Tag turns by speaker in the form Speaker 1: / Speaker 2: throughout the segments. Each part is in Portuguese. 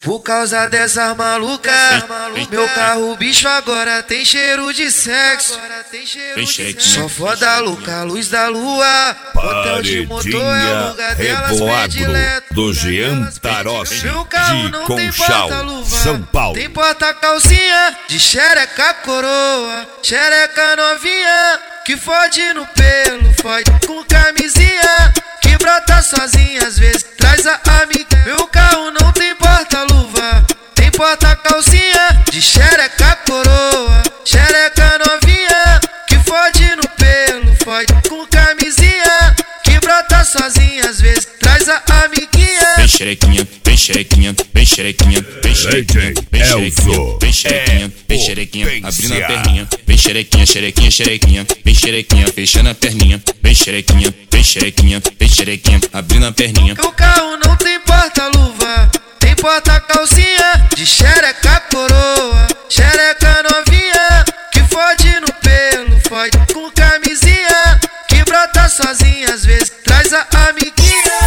Speaker 1: Por causa dessas malucas, meu carro bicho agora tem cheiro de sexo. Só foda louca, luz da lua, hotel de motor é o lugar delas predileto.
Speaker 2: Do Jean Tarossi,
Speaker 1: meu carro não tem
Speaker 2: Conchal,
Speaker 1: porta-luva,
Speaker 2: São Paulo.
Speaker 1: tem porta-calcinha de xereca coroa, xereca novinha que fode no pelo, fode com camisinha, que brota sozinha às vezes traz a amiga. Meu carro não tem porta-luva, tem porta-calcinha de xereca coroa, xereca novinha que fode no pelo, fode com camisinha, que brota sozinha às vezes traz a amiguinha.
Speaker 3: Vem xerequinha, vem xerequinha, vem xerequinha, vem xerequinha, vem xerequinha, vem xerequinha, vem xerequinha, abrindo a perninha. Vem xerequinha, xerequinha, xerequinha, vem xerequinha, fechando a perninha. Vem xerequinha, vem xerequinha, vem xerequinha, abrindo a perninha.
Speaker 1: Meu carro não tem porta-luva, tem porta-calcinha de xereca coroa, xereca novinha que fode no pelo, fode com camisinha, que brota sozinha às vezes traz a amiguinha.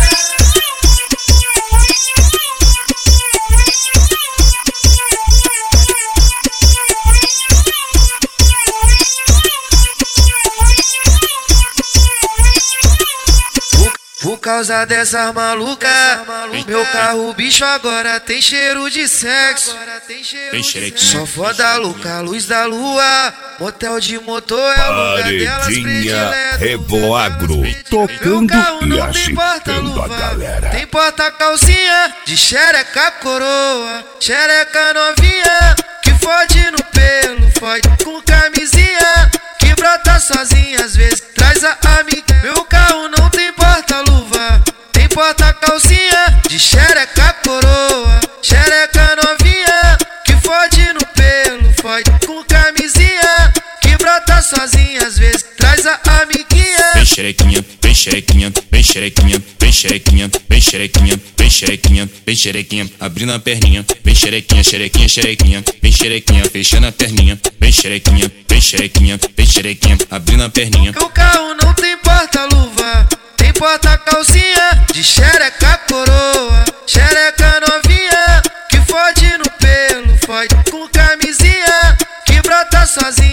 Speaker 1: Por causa dessas malucas, meu carro bicho agora tem cheiro de sexo. Só foda louca, luz da lua, motel de motor é o lugar delas predileto.
Speaker 2: Revoagro, tocando e agitando a galera.
Speaker 1: Tem porta-calcinha de xereca coroa, xereca novinha que fode no pelo, fode com camisinha, que brota sozinha às vezes traz a amiga. Meu carro não tem porta-luva, tem porta-calcinha de xereca coroa, xereca novinha que fode no pelo, fode com camisinha, que brota sozinha às vezes traz a amiguinha.
Speaker 3: Vem xerequinha, vem xerequinha, vem xerequinha, vem xerequinha, vem xerequinha, vem xerequinha, vem xerequinha, abrindo a perninha. Vem xerequinha, xerequinha, xerequinha, vem xerequinha, fechando a perninha. Vem xerequinha, vem xerequinha, vem xerequinha, abrindo a perninha.
Speaker 1: Meu carro não tem porta-luva, tem porta-calcinha de xereca coroa, xereca novinha que fode no pelo, fode com camisinha, que brota sozinha